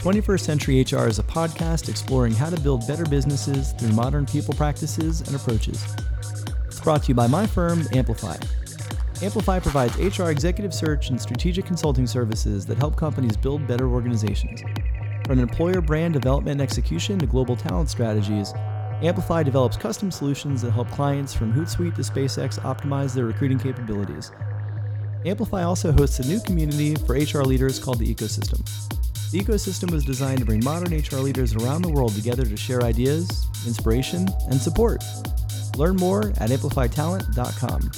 21st Century HR is a podcast exploring how to build better businesses through modern people practices and approaches. It's brought to you by my firm, Amplify. Amplify provides HR executive search and strategic consulting services that help companies build better organizations. From employer brand development and execution to global talent strategies, Amplify develops custom solutions that help clients from Hootsuite to SpaceX optimize their recruiting capabilities. Amplify also hosts a new community for HR leaders called the Ecosystem. The Ecosystem was designed to bring modern HR leaders around the world together to share ideas, inspiration, and support. Learn more at amplifytalent.com.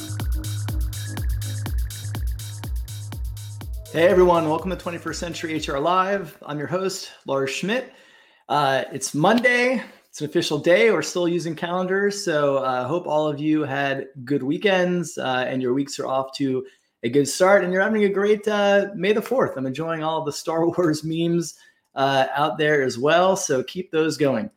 Hey everyone, welcome to 21st Century HR Live. I'm your host, Lars Schmidt. It's Monday. It's an official day. We're still using calendars, so I hope all of you had good weekends and your weeks are off to a good start and you're having a great May the 4th. I'm enjoying all the Star Wars memes out there as well, so keep those going.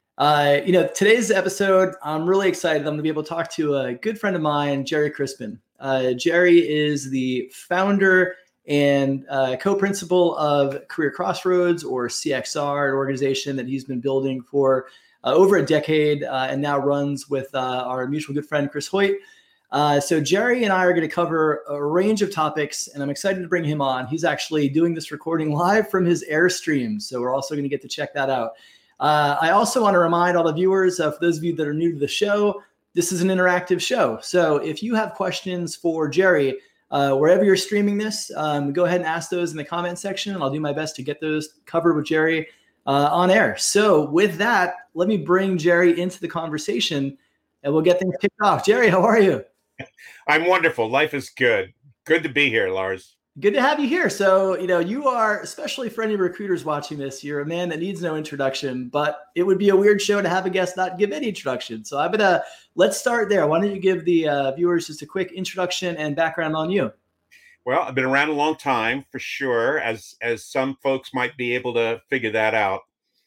Today's episode, I'm really excited. I'm going to be able to talk to a good friend of mine, Jerry Crispin. Jerry is the founder and co-principal of Career Crossroads, or CXR, an organization that he's been building for over a decade and now runs with our mutual good friend, Chris Hoyt. So Jerry and I are going to cover a range of topics, and I'm excited to bring him on. He's actually doing this recording live from his Airstream, so we're also going to get to check that out. I also want to remind all the viewers, for those of you that are new to the show, this is an interactive show. So if you have questions for Jerry, wherever you're streaming this, go ahead and ask those in the comment section, and I'll do my best to get those covered with Jerry on air. So with that, let me bring Jerry into the conversation, and we'll get things kicked off. Jerry, how are you? I'm wonderful. Life is good. Good to be here, Lars. Good to have you here. So, you are, especially for any recruiters watching this, you're a man that needs no introduction, but it would be a weird show to have a guest not give any introduction. So let's start there. Why don't you give the viewers just a quick introduction and background on you? Well, I've been around a long time for sure, as some folks might be able to figure that out.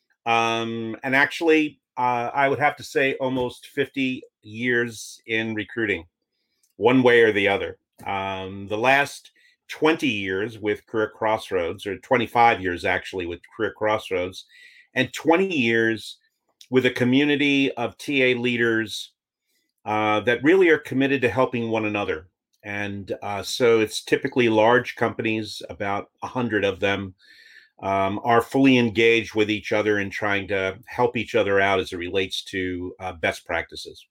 And actually, I would have to say almost 50 years in recruiting, one way or the other. The last 20 years with Career Crossroads, or 25 years actually with Career Crossroads, and 20 years with a community of TA leaders that really are committed to helping one another. And so it's typically large companies, about 100 of them are fully engaged with each other in trying to help each other out as it relates to best practices.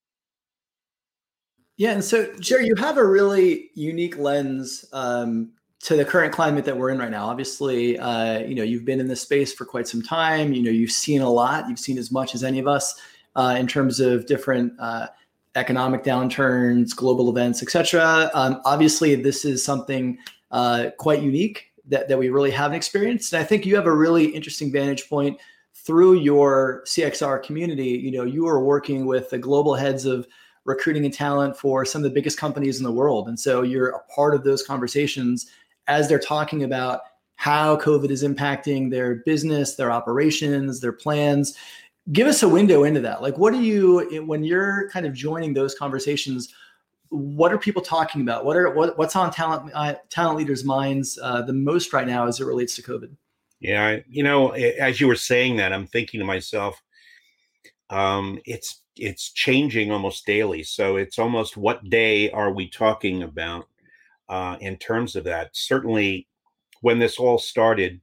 Yeah, and so Jerry, you have a really unique lens to the current climate that we're in right now. Obviously, you've been in this space for quite some time. You've seen a lot. You've seen as much as any of us in terms of different economic downturns, global events, et cetera. Obviously, this is something quite unique that we really haven't experienced. And I think you have a really interesting vantage point through your CXR community. You are working with the global heads of recruiting and talent for some of the biggest companies in the world. And so you're a part of those conversations as they're talking about how COVID is impacting their business, their operations, their plans. Give us a window into that. Like, what do you, when you're kind of joining those conversations, what are people talking about? What's on talent leaders' minds the most right now as it relates to COVID? Yeah, as you were saying that, I'm thinking to myself, it's changing almost daily. So it's almost, what day are we talking about in terms of that? Certainly when this all started,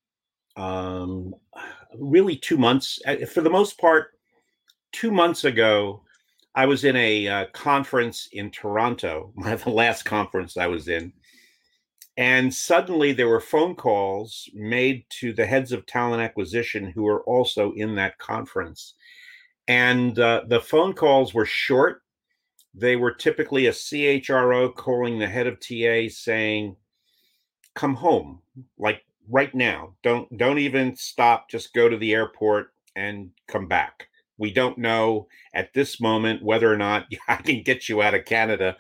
really 2 months, for the most part, 2 months ago, I was in a conference in Toronto, the last conference I was in. And suddenly there were phone calls made to the heads of talent acquisition who were also in that conference. And the phone calls were short. They were typically a CHRO calling the head of TA saying, come home, like right now. Don't even stop. Just go to the airport and come back. We don't know at this moment whether or not I can get you out of Canada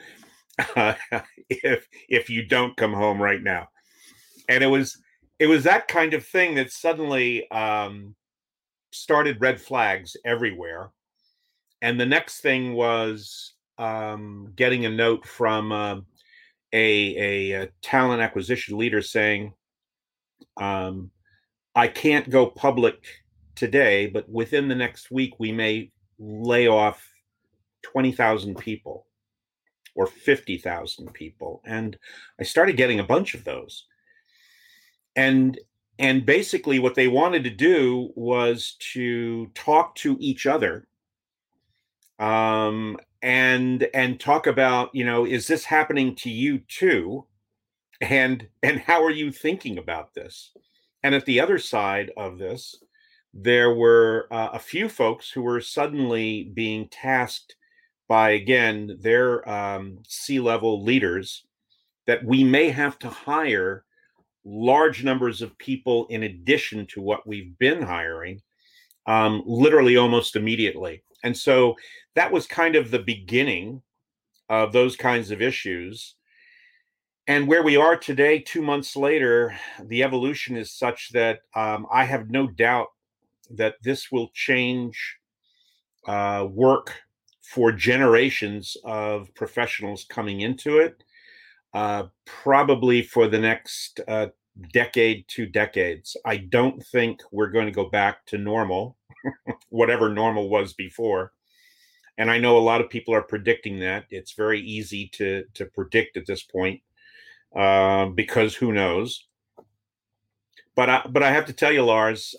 if you don't come home right now. And it was that kind of thing that suddenly started red flags everywhere. And the next thing was getting a note from a talent acquisition leader saying, I can't go public today, but within the next week, we may lay off 20,000 people or 50,000 people. And I started getting a bunch of those. And basically what they wanted to do was to talk to each other, and talk about, is this happening to you too? And how are you thinking about this? And at the other side of this, there were a few folks who were suddenly being tasked by, again, their C-level leaders, that we may have to hire large numbers of people in addition to what we've been hiring, literally almost immediately. And so that was kind of the beginning of those kinds of issues. And where we are today, 2 months later, the evolution is such that I have no doubt that this will change work for generations of professionals coming into it, probably for the next decade, 2 decades. I don't think we're going to go back to normal, whatever normal was before. And I know a lot of people are predicting that. It's very easy to predict at this point, because who knows? But I have to tell you, Lars,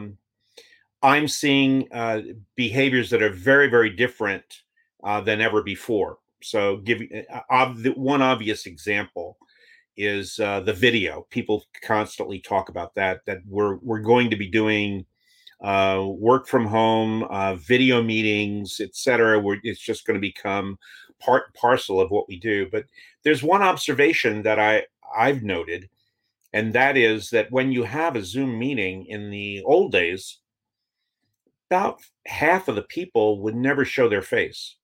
I'm seeing behaviors that are very, very different than ever before. So one obvious example is the video. People constantly talk about that we're going to be doing work from home, video meetings, etc. It's just going to become part and parcel of what we do. But there's one observation that I've noted, and that is that when you have a Zoom meeting in the old days, about half of the people would never show their face.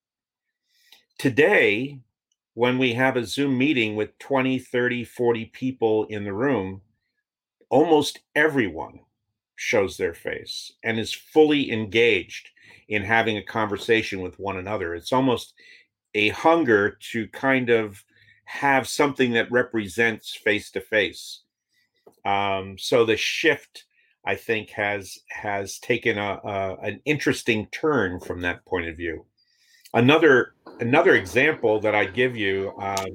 Today, when we have a Zoom meeting with 20, 30, 40 people in the room, almost everyone shows their face and is fully engaged in having a conversation with one another. It's almost a hunger to kind of have something that represents face to face. So the shift, I think, has taken an interesting turn from that point of view. Another example that I give you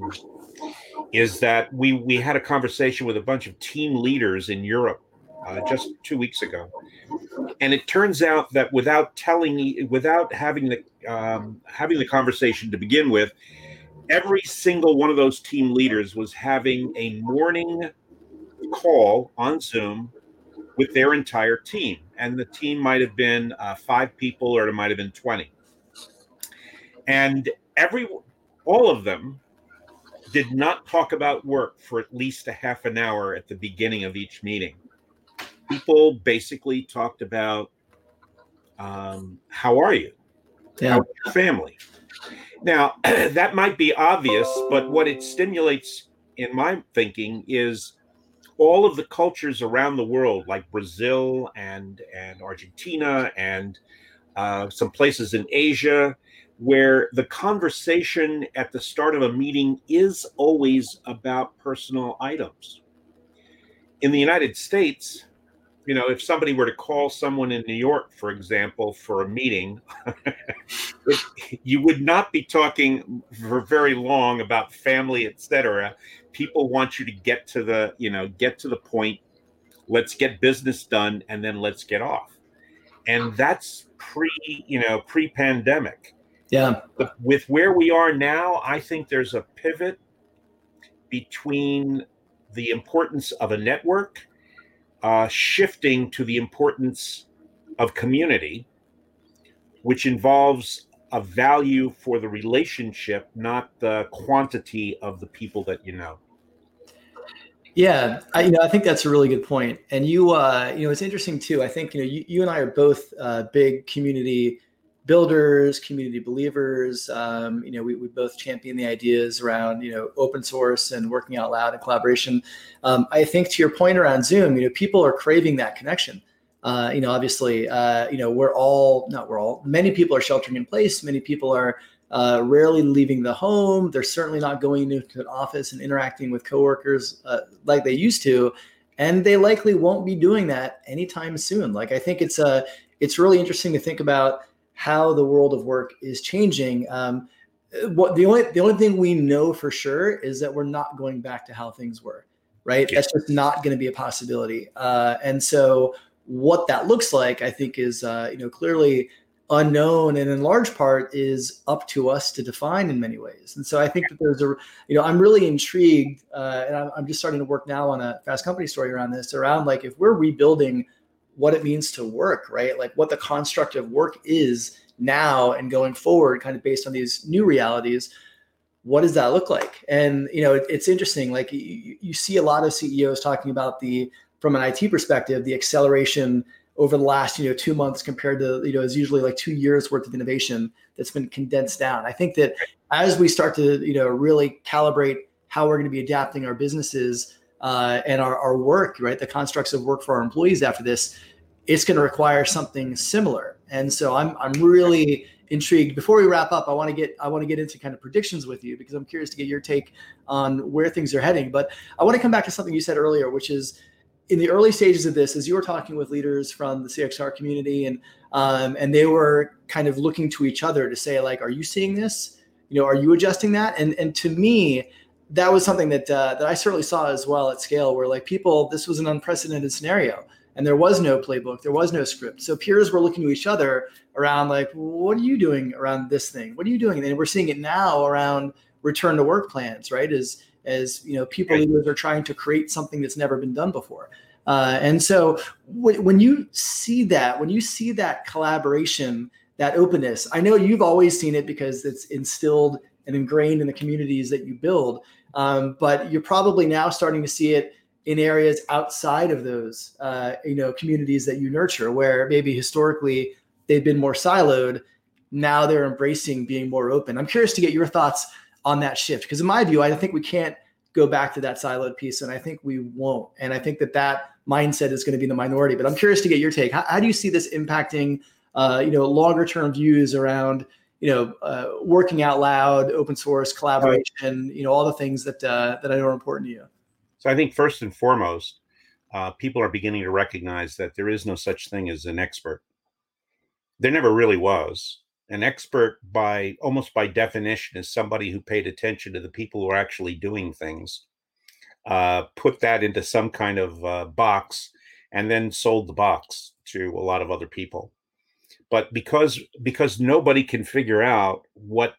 is that we had a conversation with a bunch of team leaders in Europe just 2 weeks ago, and it turns out that without having the conversation to begin with, every single one of those team leaders was having a morning call on Zoom with their entire team, and the team might have been 5 people, or it might have been 20. And all of them did not talk about work for at least a half an hour at the beginning of each meeting. People basically talked about, how are you? Yeah. How's your family? Now, that might be obvious, but what it stimulates in my thinking is all of the cultures around the world, like Brazil and Argentina and some places in Asia, where the conversation at the start of a meeting is always about personal items. In the United States, if somebody were to call someone in New York, for example, for a meeting, you would not be talking for very long about family, etc. People want you to get to the point. Let's get business done, and then let's get off. And that's pre-pandemic. Yeah. But with where we are now, I think there's a pivot between the importance of a network shifting to the importance of community, which involves a value for the relationship, not the quantity of the people that you know. Yeah, I think that's a really good point. And it's interesting too. I think you and I are both big community builders, community believers. We both champion the ideas around open source and working out loud and collaboration. I think to your point around Zoom, people are craving that connection. Obviously, many people are sheltering in place. Many people are rarely leaving the home. They're certainly not going into an office and interacting with coworkers like they used to. and they likely won't be doing that anytime soon. Like, I think it's really interesting to think about how the world of work is changing. What the only thing we know for sure is that we're not going back to how things were, right? Yeah. That's just not going to be a possibility. And so what that looks like, I think, is clearly unknown, and in large part is up to us to define in many ways. And so I think that I'm really intrigued, and I'm just starting to work now on a Fast Company story around this, around like if we're rebuilding what it means to work, right? Like what the construct of work is now and going forward, kind of based on these new realities. What does that look like? And it's interesting. Like you see a lot of CEOs talking about from an IT perspective, the acceleration over the last 2 months compared to is usually like 2 years worth of innovation that's been condensed down. I think that as we start to really calibrate how we're going to be adapting our businesses and our work, right, the constructs of work for our employees after this, it's going to require something similar. And so I'm really intrigued. Before we wrap up, I want to get into kind of predictions with you, because I'm curious to get your take on where things are heading. But I want to come back to something you said earlier, which is in the early stages of this, as you were talking with leaders from the CXR community, and they were kind of looking to each other to say, like, are you seeing this? Are you adjusting that? And to me, that was something that I certainly saw as well at scale, where like this was an unprecedented scenario. And there was no playbook, there was no script. So peers were looking to each other around like, what are you doing around this thing? What are you doing? And we're seeing it now around return to work plans, right? As people leaders are trying to create something that's never been done before. And so when you see that collaboration, that openness, I know you've always seen it because it's instilled and ingrained in the communities that you build. But you're probably now starting to see it in areas outside of those, communities that you nurture, where maybe historically they've been more siloed. Now they're embracing being more open. I'm curious to get your thoughts on that shift, because in my view, I think we can't go back to that siloed piece, and I think we won't. And I think that mindset is going to be the minority. But I'm curious to get your take. How do you see this impacting, longer term views around, working out loud, open source, collaboration, all the things that I know are important to you? So I think first and foremost, people are beginning to recognize that there is no such thing as an expert. There never really was. An expert, almost by definition, is somebody who paid attention to the people who are actually doing things, put that into some kind of box, and then sold the box to a lot of other people. But because nobody can figure out what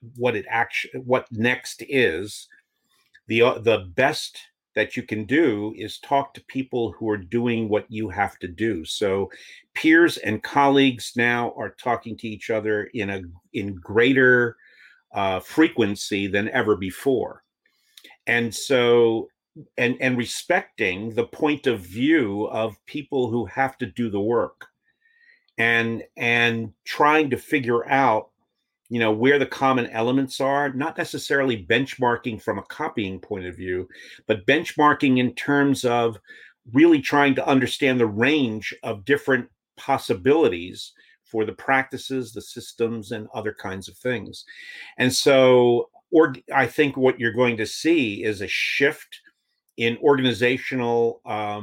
next is, the best that you can do is talk to people who are doing what you have to do. So peers and colleagues now are talking to each other in greater frequency than ever before. And so, and respecting the point of view of people who have to do the work, and trying to figure out where the common elements are, not necessarily benchmarking from a copying point of view, but benchmarking in terms of really trying to understand the range of different possibilities for the practices, the systems, and other kinds of things. And so, I think what you're going to see is a shift in organizational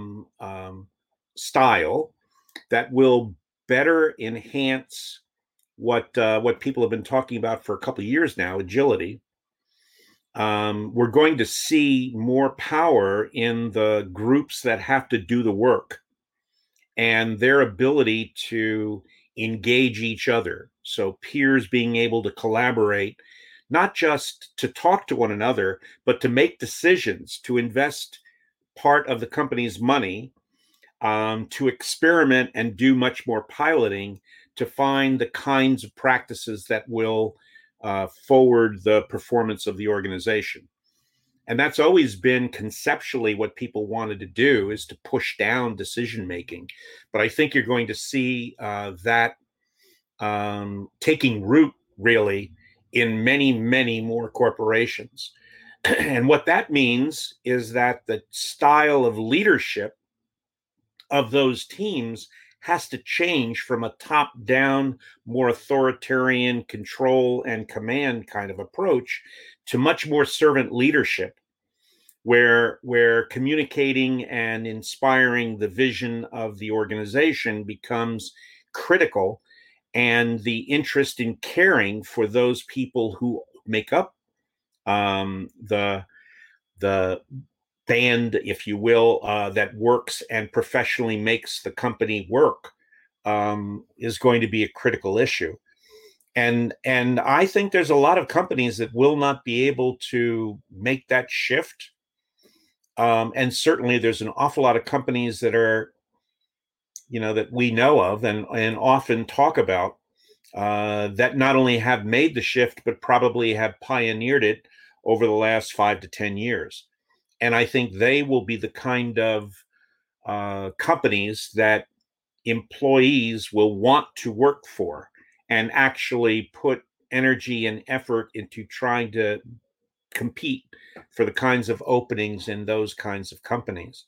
style that will better enhance what people have been talking about for a couple of years now, agility. We're going to see more power in the groups that have to do the work and their ability to engage each other. So peers being able to collaborate, not just to talk to one another, but to make decisions, to invest part of the company's money, to experiment and do much more piloting, to find the kinds of practices that will forward the performance of the organization. And that's always been conceptually what people wanted to do, is to push down decision making. But I think you're going to see that taking root really in many, many more corporations. And what that means is that the style of leadership of those teams has to change from a top-down, more authoritarian control and command kind of approach to much more servant leadership, where communicating and inspiring the vision of the organization becomes critical, and the interest in caring for those people who make up the band, if you will, that works and professionally makes the company work, is going to be a critical issue. And I think there's a lot of companies that will not be able to make that shift. And certainly there's an awful lot of companies that are, that we know of and often talk about, that not only have made the shift, but probably have pioneered it over the last 5 to 10 years. And I think they will be the kind of companies that employees will want to work for and actually put energy and effort into trying to compete for the kinds of openings in those kinds of companies.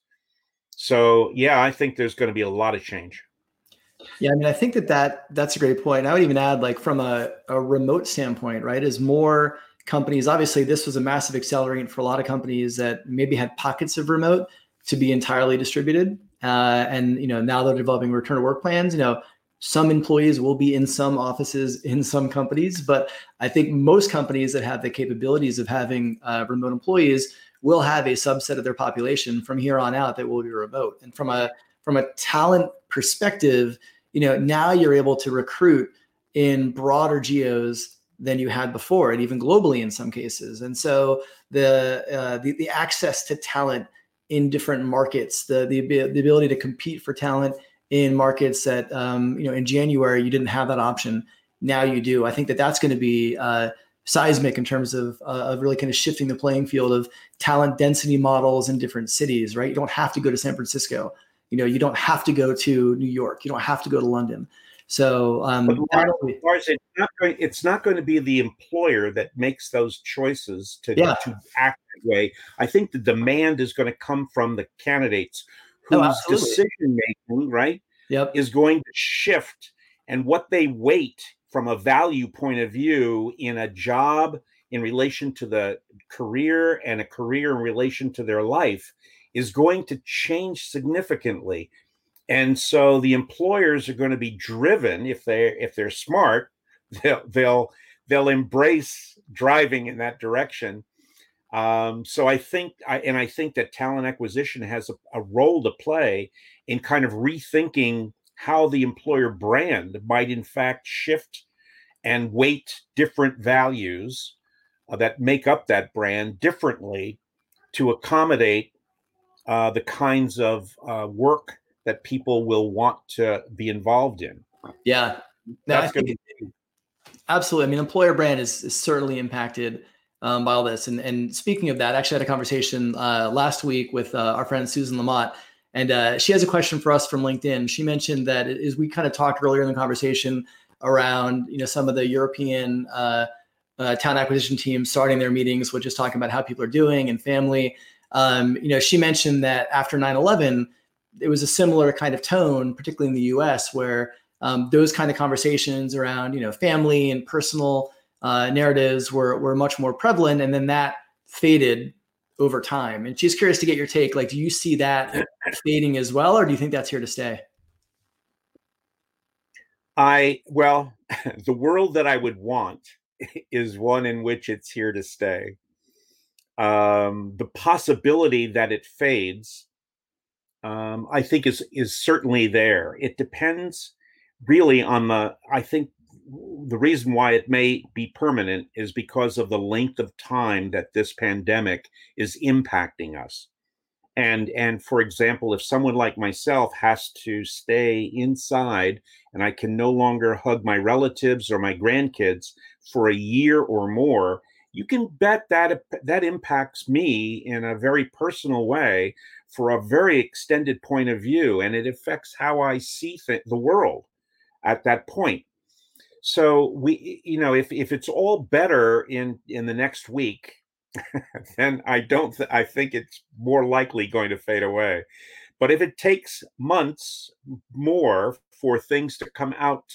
So, yeah, I think there's going to be a lot of change. Yeah, I mean, I think that's a great point. And I would even add, like, from a remote standpoint, right? As more companies, obviously, this was a massive accelerant for a lot of companies that maybe had pockets of remote to be entirely distributed. And now they're developing return to work plans. Some employees will be in some offices in some companies, but I think most companies that have the capabilities of having remote employees will have a subset of their population from here on out that will be remote. And from a talent perspective, now you're able to recruit in broader geos than you had before, and even globally in some cases. And so the access to talent in different markets, the ability to compete for talent in markets that in January you didn't have that option, now you do. I think that's going to be seismic in terms of really kind of shifting the playing field of talent density models in different cities. Right, you don't have to go to San Francisco. You don't have to go to New York. You don't have to go to London. So, Lars, it's not going to be the employer that makes those choices to act that way. I think the demand is going to come from the candidates whose decision making, right, is going to shift, and what they weight from a value point of view in a job in relation to the career and a career in relation to their life is going to change significantly. And so the employers are going to be driven, if they're smart, they'll embrace driving in that direction. So I think that talent acquisition has a role to play in kind of rethinking how the employer brand might in fact shift and weight different values that make up that brand differently to accommodate the kinds of work that people will want to be involved in. Yeah, absolutely. I mean, employer brand is certainly impacted by all this. And speaking of that, I actually had a conversation last week with our friend Susan Lamott, and she has a question for us from LinkedIn. She mentioned that as we kind of talked earlier in the conversation around some of the European talent acquisition teams starting their meetings with just talking about how people are doing and family. She mentioned that after 9/11, it was a similar kind of tone, particularly in the US, where those kind of conversations around, family and personal narratives were much more prevalent. And then that faded over time. And she's curious to get your take. Like, do you see that fading as well, or do you think that's here to stay? The world that I would want is one in which it's here to stay. The possibility that it fades, I think is certainly there. It depends really on I think the reason why it may be permanent is because of the length of time that this pandemic is impacting us. And for example, if someone like myself has to stay inside and I can no longer hug my relatives or my grandkids for a year or more, you can bet that impacts me in a very personal way for a very extended point of view, and it affects how I see the world at that point. So if it's all better in the next week, then I think it's more likely going to fade away. But if it takes months more for things to come out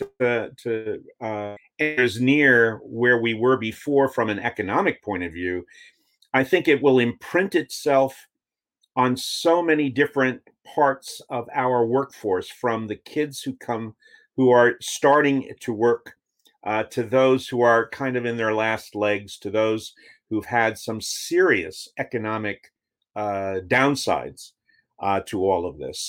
to as near where we were before from an economic point of view, I think it will imprint itself on so many different parts of our workforce, from the kids who are starting to work, to those who are kind of in their last legs, to those who've had some serious economic downsides to all of this.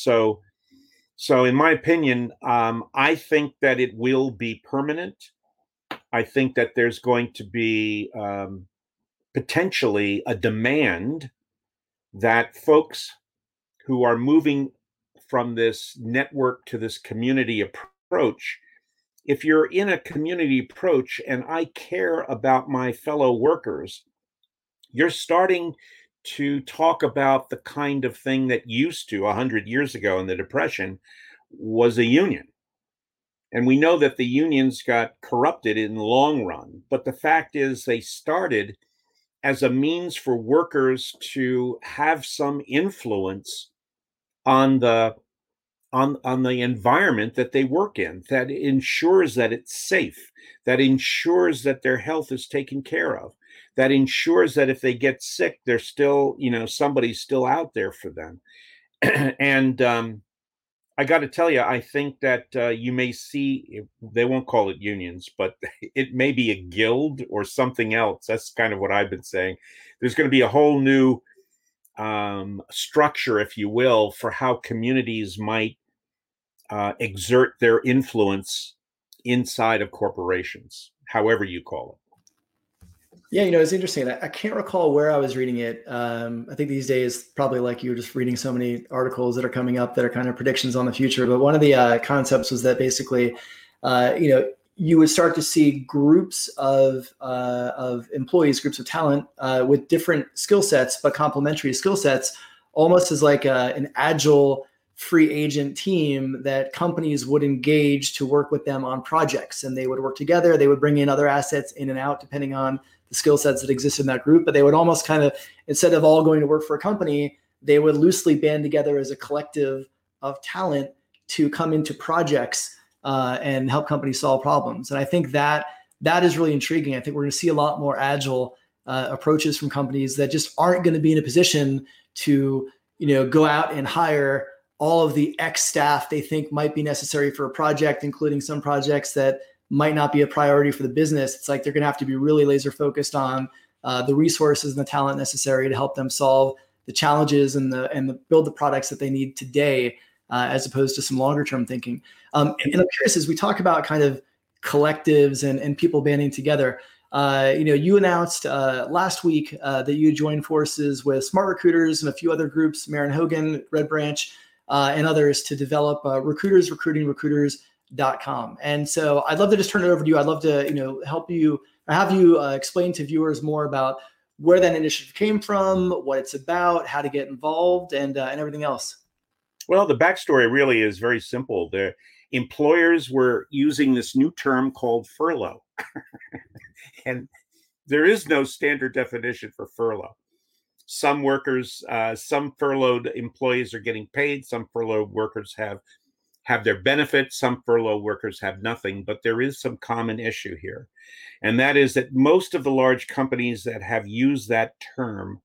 So in my opinion, I think that it will be permanent. I think that there's going to be potentially a demand that folks who are moving from this network to this community approach, if you're in a community approach and I care about my fellow workers, you're starting to talk about the kind of thing that used to 100 years ago in the Depression was a union. And we know that the unions got corrupted in the long run. But the fact is, they started as a means for workers to have some influence on the environment that they work in, that ensures that it's safe, that ensures that their health is taken care of, that ensures that if they get sick, they're still, somebody's still out there for them. And I got to tell you, I think that you may see, they won't call it unions, but it may be a guild or something else. That's kind of what I've been saying. There's going to be a whole new structure, if you will, for how communities might exert their influence inside of corporations, however you call it. Yeah, it's interesting. I can't recall where I was reading it. I think these days, probably like you're just reading so many articles that are coming up that are kind of predictions on the future. But one of the concepts was that basically, you would start to see groups of employees, groups of talent with different skill sets, but complementary skill sets, almost as like an agile free agent team that companies would engage to work with them on projects, and they would work together. They would bring in other assets in and out depending on the skill sets that exist in that group, but they would almost kind of, instead of all going to work for a company, they would loosely band together as a collective of talent to come into projects and help companies solve problems. And I think that is really intriguing. I think we're going to see a lot more agile approaches from companies that just aren't going to be in a position to, go out and hire all of the X staff they think might be necessary for a project, including some projects that might not be a priority for the business. It's like they're going to have to be really laser focused on the resources and the talent necessary to help them solve the challenges and build the products that they need today, as opposed to some longer term thinking. And I'm curious, as we talk about kind of collectives and people banding together, you announced last week that you joined forces with Smart Recruiters and a few other groups, Marin Hogan, Red Branch, and others, to develop Recruiters Recruiting Recruiters.com. And so I'd love to just turn it over to you. I'd love to, help you, have you explain to viewers more about where that initiative came from, what it's about, how to get involved, and everything else. Well, the backstory really is very simple. The employers were using this new term called furlough. And there is no standard definition for furlough. Some workers, some furloughed employees are getting paid. Some furloughed workers have their benefits. Some furloughed workers have nothing. But there is some common issue here. And that is that most of the large companies that have used that term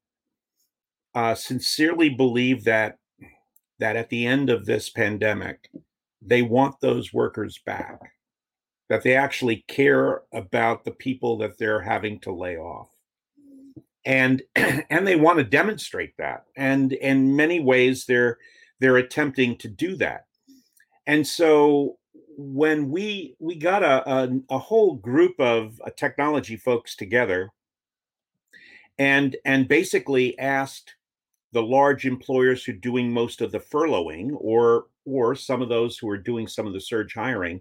sincerely believe that at the end of this pandemic, they want those workers back, that they actually care about the people that they're having to lay off. And they want to demonstrate that. And in many ways, they're attempting to do that. And so when we got a whole group of technology folks together and basically asked the large employers who are doing most of the furloughing, or some of those who are doing some of the surge hiring,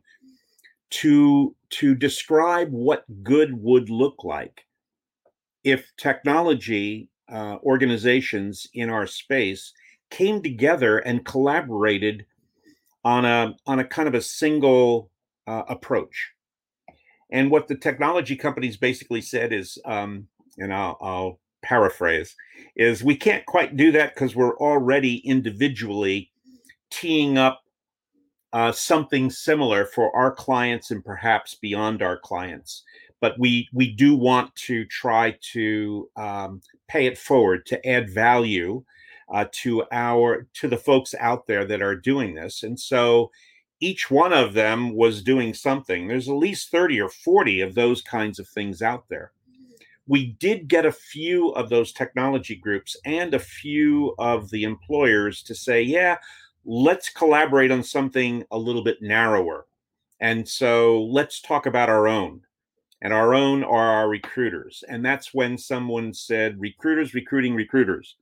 to describe what good would look like if technology organizations in our space came together and collaborated on a kind of a single approach. And what the technology companies basically said is, and I'll paraphrase, is we can't quite do that because we're already individually teeing up something similar for our clients and perhaps beyond our clients. But we do want to try to pay it forward, to add value to the folks out there that are doing this. And so each one of them was doing something. There's at least 30 or 40 of those kinds of things out there. We did get a few of those technology groups and a few of the employers to say, yeah, let's collaborate on something a little bit narrower. And so let's talk about our own. And our own are our recruiters. And that's when someone said, recruiters, recruiting recruiters.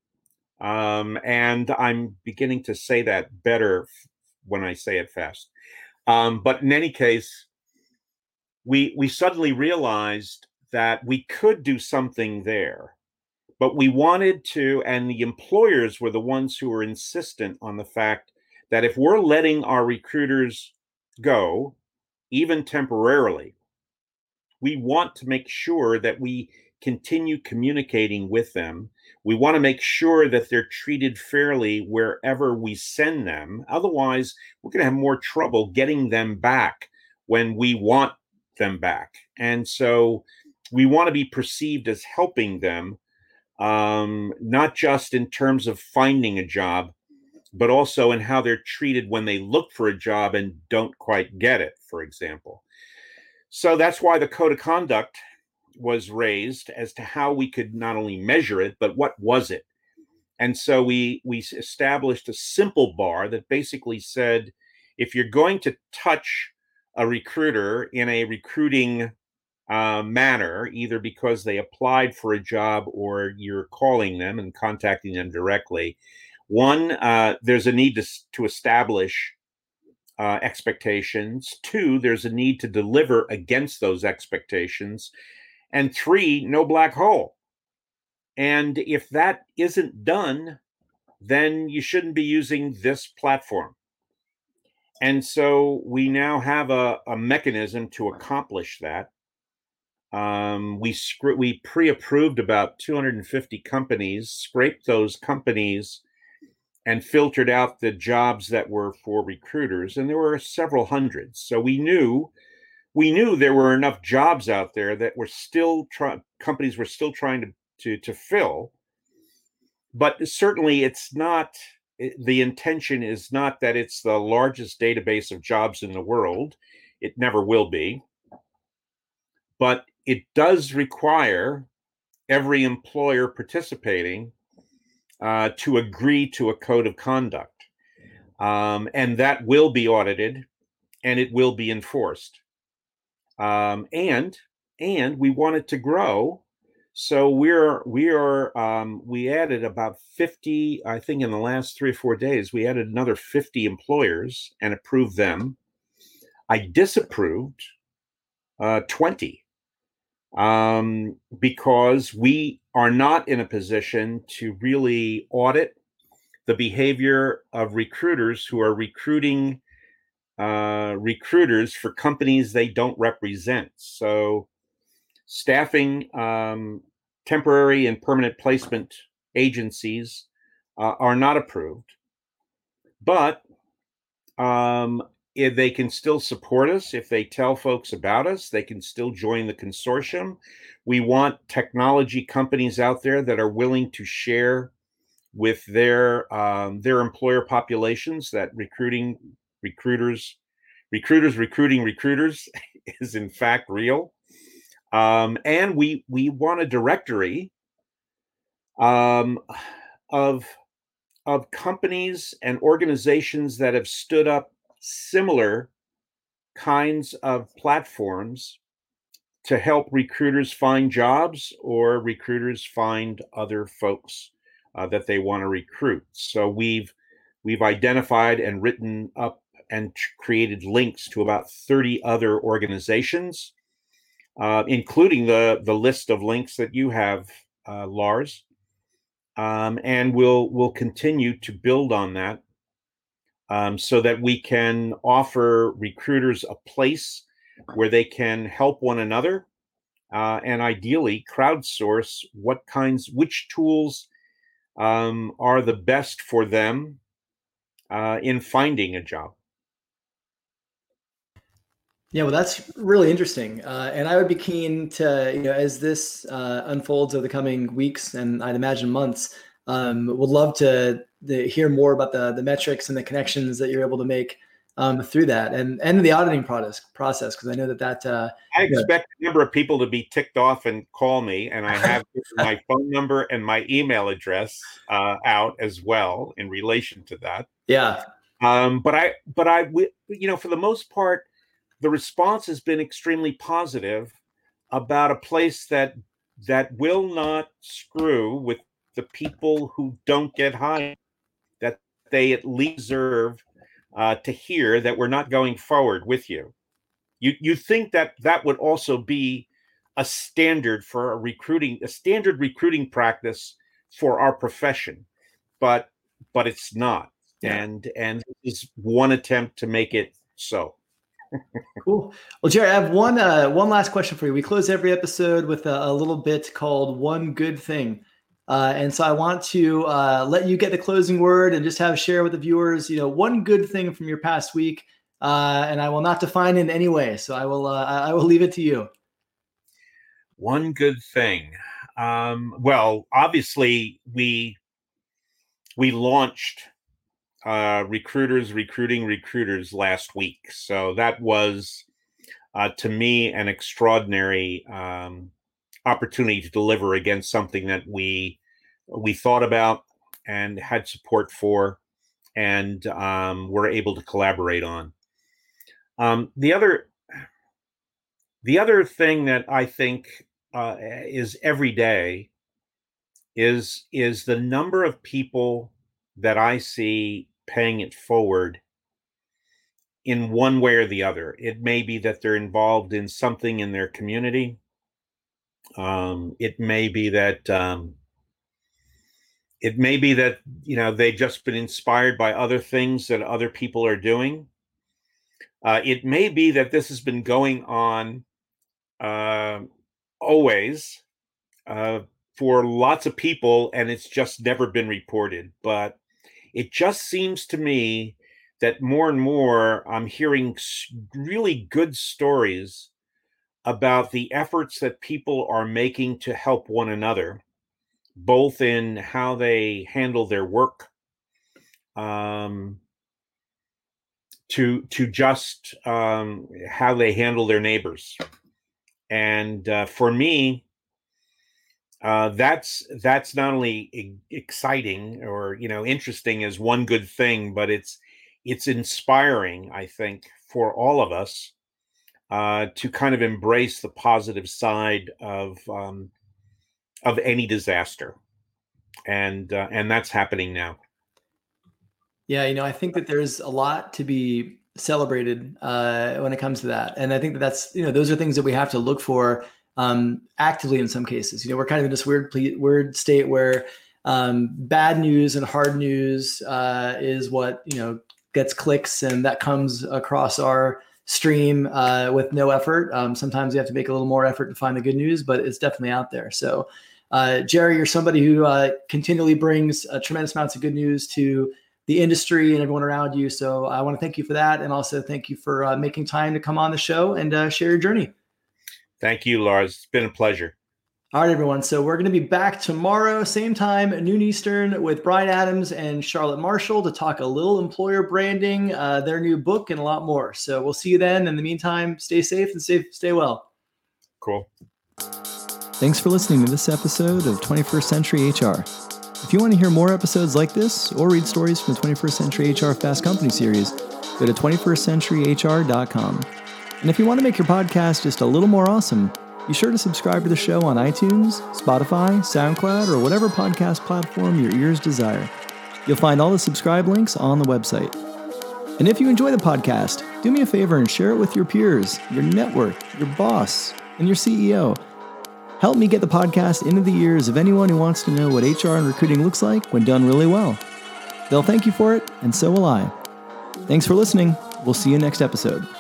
And I'm beginning to say that better when I say it fast. But in any case, we suddenly realized that we could do something there, but we wanted to, and the employers were the ones who were insistent on the fact that if we're letting our recruiters go, even temporarily, we want to make sure that we continue communicating with them. We want to make sure that they're treated fairly wherever we send them. Otherwise, we're going to have more trouble getting them back when we want them back. And so we want to be perceived as helping them, not just in terms of finding a job, but also in how they're treated when they look for a job and don't quite get it, for example. So that's why the code of conduct was raised as to how we could not only measure it, but what was it? And so we established a simple bar that basically said, if you're going to touch a recruiter in a recruiting manner, either because they applied for a job or you're calling them and contacting them directly, one, there's a need to establish expectations. Two, there's a need to deliver against those expectations. And three, no black hole. And if that isn't done, then you shouldn't be using this platform. And so we now have a mechanism to accomplish that. We pre-approved about 250 companies, scraped those companies, and filtered out the jobs that were for recruiters, and there were several hundreds. So we knew there were enough jobs out there that were still companies were still trying to fill. But certainly it's not, the intention is not that it's the largest database of jobs in the world. It never will be. But it does require every employer participating to agree to a code of conduct. And that will be audited and it will be enforced. And we want it to grow. So we added about 50, I think in the last 3 or 4 days, we added another 50 employers and approved them. I disapproved 20 because we are not in a position to really audit the behavior of recruiters who are recruiting recruiters for companies they don't represent. So staffing, temporary and permanent placement agencies are not approved, but if they can still support us, if they tell folks about us, they can still join the consortium. We want technology companies out there that are willing to share with their employer populations that recruiting recruiters recruiting recruiters is in fact real. And we want a directory of companies and organizations that have stood up similar kinds of platforms to help recruiters find jobs or recruiters find other folks that they want to recruit. So we've identified and written up and created links to about 30 other organizations, including the list of links that you have, Lars. And we'll continue to build on that so that we can offer recruiters a place where they can help one another and ideally crowdsource which tools are the best for them in finding a job. Yeah, well, that's really interesting. And I would be keen to, as this unfolds over the coming weeks and I'd imagine months, would love to hear more about the metrics and the connections that you're able to make through that and the auditing process, because I know that I you know, expect a number of people to be ticked off and call me, and I have my phone number and my email address out as well in relation to that. yeah, For the most part, the response has been extremely positive about a place that will not screw with the people who don't get hired. That they at least deserve to hear that we're not going forward with you. You think that would also be a standard for a standard recruiting practice for our profession, but it's not. yeah. And this is one attempt to make it so. Cool. Well, Jerry, I have one last question for you. We close every episode with a little bit called "One Good Thing," and so I want to let you get the closing word and just share with the viewers, one good thing from your past week. And I will not define it in any way, so I will leave it to you. One good thing. Well, obviously we launched recruiting recruiters last week, so that was to me an extraordinary opportunity to deliver against something that we thought about and had support for, and were able to collaborate on. The other thing that I think is every day is the number of people that I see paying it forward in one way or the other. It may be that they're involved in something in their community. It may be that they've just been inspired by other things that other people are doing. It may be that this has been going on always for lots of people, and it's just never been reported. But it just seems to me that more and more I'm hearing really good stories about the efforts that people are making to help one another, both in how they handle their work, to just how they handle their neighbors. And for me, that's not only exciting or interesting as one good thing, but it's inspiring, I think, for all of us to kind of embrace the positive side of any disaster, and that's happening now. Yeah, I think that there's a lot to be celebrated when it comes to that, and I think that's those are things that we have to look for actively in some cases. We're kind of in this weird state where bad news and hard news is what gets clicks, and that comes across our stream with no effort. Sometimes you have to make a little more effort to find the good news, but it's definitely out there. So, Jerry, you're somebody who continually brings tremendous amounts of good news to the industry and everyone around you. So I want to thank you for that. And also thank you for making time to come on the show and share your journey. Thank you, Lars. It's been a pleasure. All right, everyone. So we're going to be back tomorrow, same time, noon Eastern, with Brian Adams and Charlotte Marshall to talk a little employer branding, their new book, and a lot more. So we'll see you then. In the meantime, stay safe and stay well. Cool. Thanks for listening to this episode of 21st Century HR. If you want to hear more episodes like this or read stories from the 21st Century HR Fast Company series, go to 21stcenturyhr.com. And if you want to make your podcast just a little more awesome, be sure to subscribe to the show on iTunes, Spotify, SoundCloud, or whatever podcast platform your ears desire. You'll find all the subscribe links on the website. And if you enjoy the podcast, do me a favor and share it with your peers, your network, your boss, and your CEO. Help me get the podcast into the ears of anyone who wants to know what HR and recruiting looks like when done really well. They'll thank you for it, and so will I. Thanks for listening. We'll see you next episode.